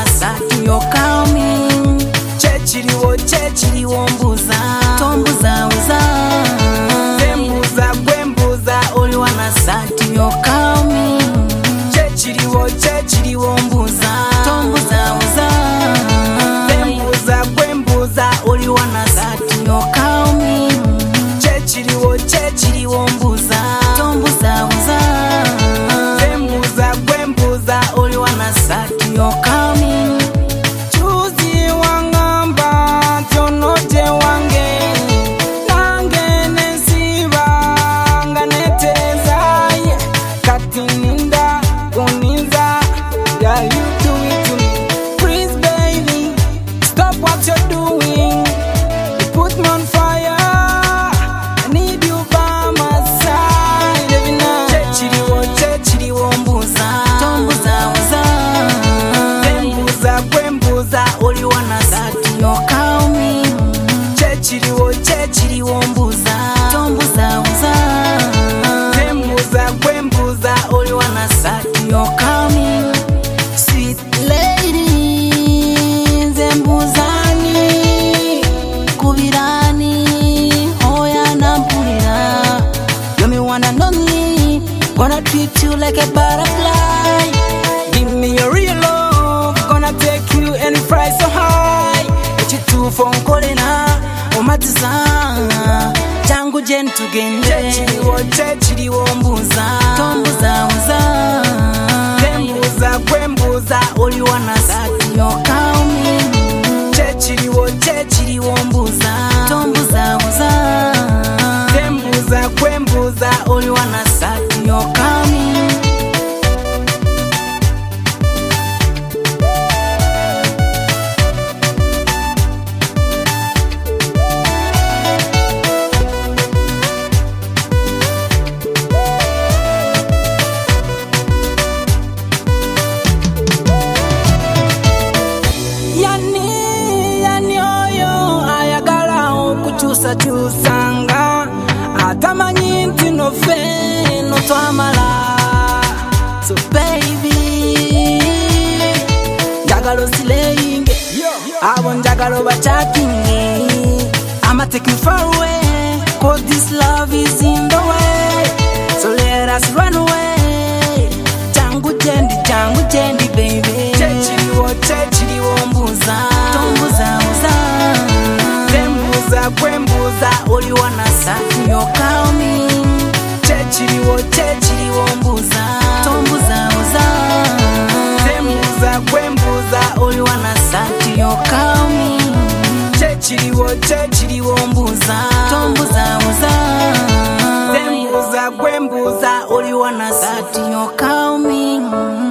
wanna sati you're coming. Chechiliwo mbuza tombuza uza zembuza gwembuza oli wanna sati you're coming. Chechiliwo mbuza tombuza uza zembuza gwembuza oli wanna sati you're coming. Chechiliwo mbuza tombuza uza zembuza gwembuza oli wanna sati you're coming. Chuzi wangamba tionote wange nange nesiba nganeteza kati ninda kuninza. Yeah, you do it to me. Please baby, stop what you're doing. You put me on fire. I need you by my side every night. Chechiliwo mbuza tombuza uza zembuza gwembuza oli wanna sati you're coming. Chechiliwo mbuza tombuza uza zembuza gwembuza oli wanna sati you're coming. Sweet lady zembuzani kubirani hoya nampulira. You're me one and only, gonna treat you like a butterfly. Give me your real love, gonna take you any price so high. Echi tu phone calling umatiza changu jen tugende. Chechiliwo mbuza tombuza uza zembuza gwembuza oli wanna sati you're coming. Chechiliwo mbuza tombuza uza zembuza gwembuza oli wanna sati you're coming. Yani oyo ayagala okukyusanga atamanyi nti nofe notwamala. So baby njagala osilayinge abo njagala obachakinge. I'ma take you far away, 'cause this love is in the way. So let us run away. Jangu jendi baby. Chechiliwo mbuza tombuza uza zembuza gwembuza oli wanna sati you're coming. Chechiliwo mbuza tombuza uza zembuza gwembuza oli wanna sati you're coming. Chechiliwo mbuza tombuza uza zembuza gwembuza oli wanna sati you're coming.